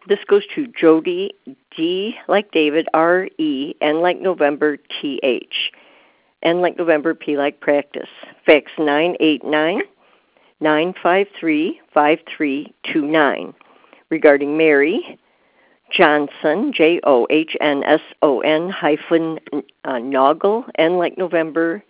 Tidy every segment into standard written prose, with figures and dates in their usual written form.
This goes to Jody, D like David, R-E, N like November, T-H. N like November, P like practice. Fax 989-953-5329 regarding Mary Johnson, Johnsson hyphen Naugle, N like November,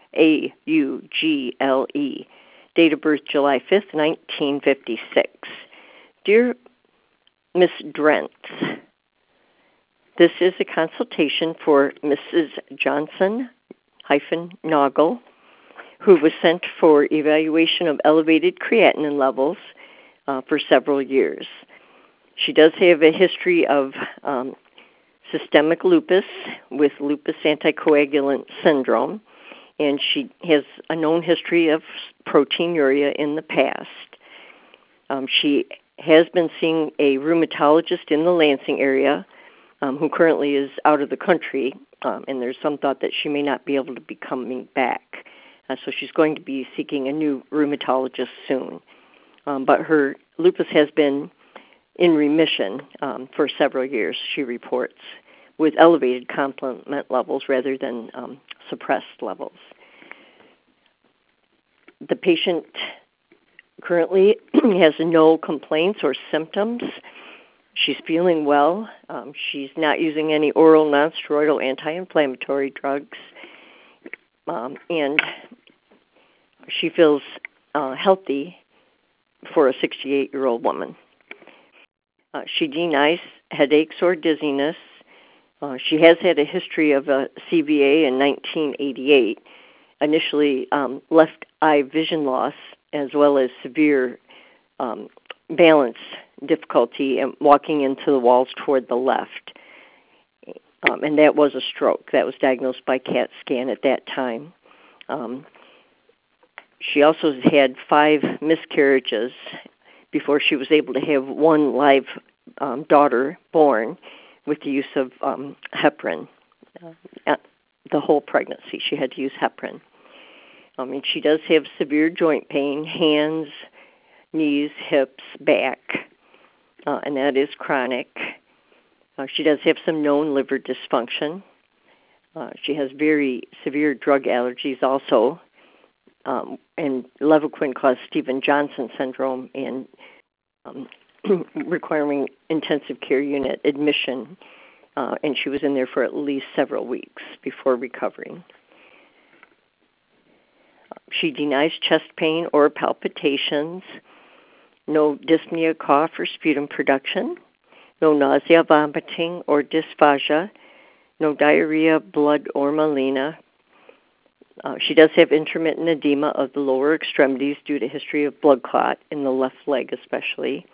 Augle. Date of birth July 5th, 1956. Dear Miss Drentz, this is a consultation for Mrs. Johnson hyphen Naugle, who was sent for evaluation of elevated creatinine levels for several years. She does have a history of systemic lupus with lupus anticoagulant syndrome, and she has a known history of proteinuria in the past. She has been seeing a rheumatologist in the Lansing area who currently is out of the country, and there's some thought that she may not be able to be coming back. So she's going to be seeking a new rheumatologist soon. But her lupus has been in remission for several years, she reports, with elevated complement levels rather than suppressed levels. The patient currently has no complaints or symptoms. She's feeling well. She's not using any oral nonsteroidal anti-inflammatory drugs. And she feels healthy for a 68-year-old woman. She denies headaches or dizziness. She has had a history of a CVA in 1988, initially left eye vision loss as well as severe balance difficulty and walking into the walls toward the left. And that was a stroke. That was diagnosed by CAT scan at that time. She also had 5 miscarriages before she was able to have one live daughter born with the use of heparin. The whole pregnancy, she had to use heparin. And she does have severe joint pain, hands, knees, hips, back, and that is chronic. She does have some known liver dysfunction. She has very severe drug allergies also, and Levaquin caused Stevens-Johnson syndrome and requiring intensive care unit admission, and she was in there for at least several weeks before recovering. She denies chest pain or palpitations, no dyspnea, cough, or sputum production, no nausea, vomiting, or dysphagia, no diarrhea, blood, or melena. She does have intermittent edema of the lower extremities due to history of blood clot in the left leg especially,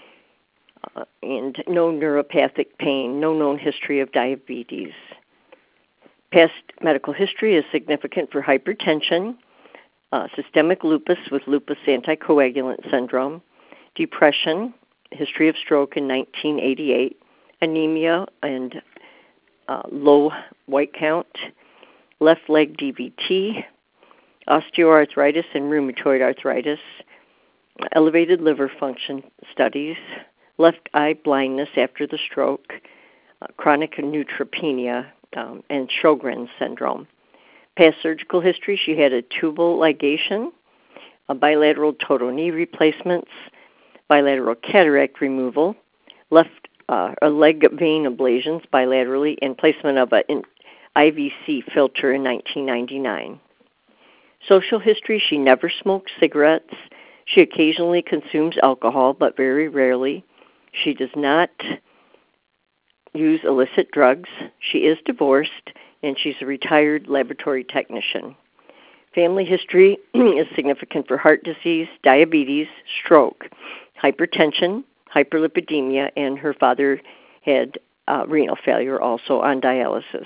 and no neuropathic pain, no known history of diabetes. Past medical history is significant for hypertension, systemic lupus with lupus anticoagulant syndrome, depression, history of stroke in 1988, anemia and low white count, left leg DVT, osteoarthritis and rheumatoid arthritis, elevated liver function studies, left eye blindness after the stroke, chronic neutropenia, and Sjogren's syndrome. Past surgical history, she had a tubal ligation, a bilateral total knee replacements, bilateral cataract removal, left leg vein ablations bilaterally, and placement of an IVC filter in 1999. Social history, she never smoked cigarettes. She occasionally consumes alcohol, but very rarely. She does not use illicit drugs. She is divorced, and she's a retired laboratory technician. Family history is significant for heart disease, diabetes, stroke, hypertension, hyperlipidemia, and her father had renal failure also on dialysis.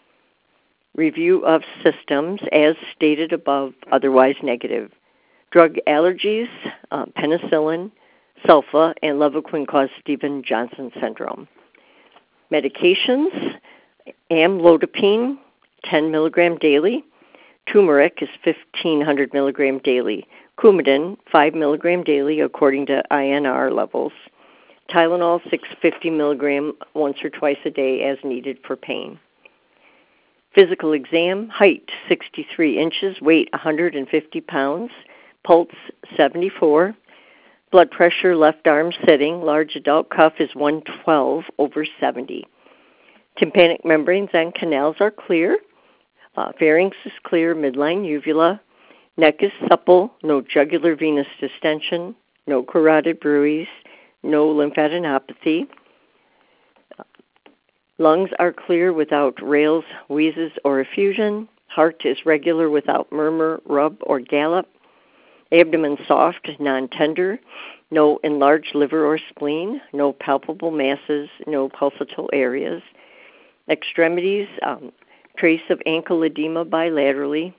Review of systems, as stated above, otherwise negative. Drug allergies, penicillin, sulfa, and Levaquin cause Stevens-Johnson syndrome. Medications, amlodipine, 10 milligram daily. Turmeric is 1,500 milligram daily. Coumadin, 5 milligram daily according to INR levels. Tylenol 650 milligram once or twice a day as needed for pain. Physical exam, height 63 inches, weight 150 pounds, pulse 74, blood pressure left arm sitting, large adult cuff is 112 over 70. Tympanic membranes and canals are clear. Pharynx is clear, midline uvula. Neck is supple, no jugular venous distension, no carotid bruits, no lymphadenopathy. Lungs are clear without rales, wheezes, or effusion. Heart is regular without murmur, rub, or gallop. Abdomen soft, non-tender. No enlarged liver or spleen. No palpable masses. No pulsatile areas. Extremities, trace of ankle edema bilaterally.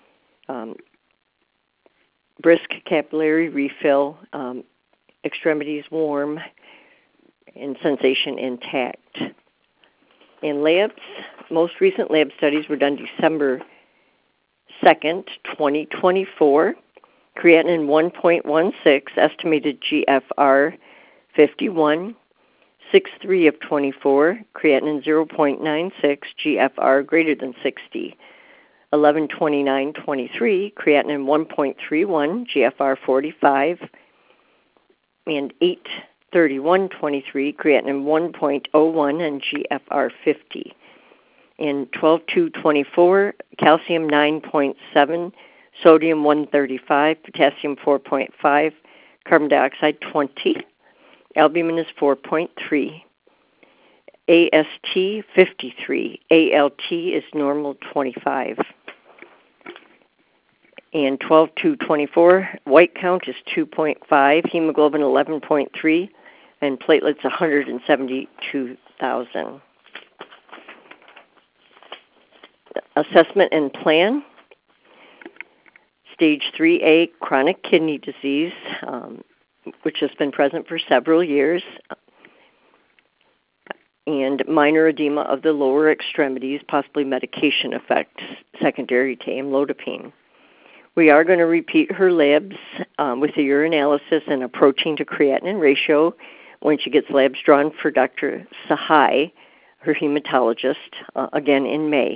Brisk capillary refill. Extremities warm and sensation intact. In labs, most recent lab studies were done December 2nd, 2024. Creatinine 1.16, estimated GFR 51. 6.3 of 24, creatinine 0.96, GFR greater than 60. 11/29/23, creatinine 1.31, GFR 45. And 8/31/23, creatinine 1.01 and GFR 50. In 12/2/24, calcium 9.7, sodium 135, potassium 4.5, carbon dioxide 20, albumin is 4.3, AST 53, ALT is normal 25. And 12/2/24, white count is 2.5, hemoglobin 11.3, and platelets 172,000. Assessment and plan. Stage 3A, chronic kidney disease, which has been present for several years, and minor edema of the lower extremities, possibly medication effects secondary to amlodipine. We are going to repeat her labs with a urinalysis and a protein to creatinine ratio when she gets labs drawn for Dr. Sahai, her hematologist, again in May.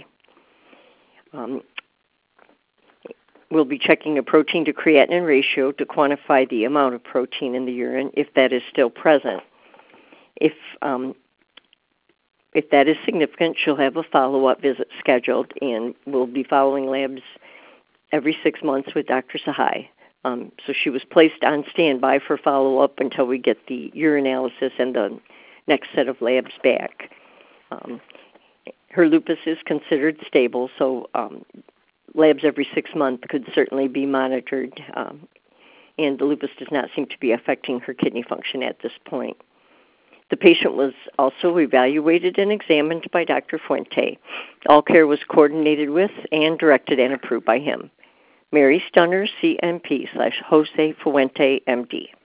We'll be checking a protein to creatinine ratio to quantify the amount of protein in the urine if that is still present. If that is significant, she'll have a follow-up visit scheduled, and we'll be following labs every 6 months with Dr. Sahai. So she was placed on standby for follow-up until we get the urinalysis and the next set of labs back. Her lupus is considered stable, so labs every 6 months could certainly be monitored, and the lupus does not seem to be affecting her kidney function at this point. The patient was also evaluated and examined by Dr. Fuente. All care was coordinated with and directed and approved by him. Mary Stunner, CNP /Jose Fuente, MD.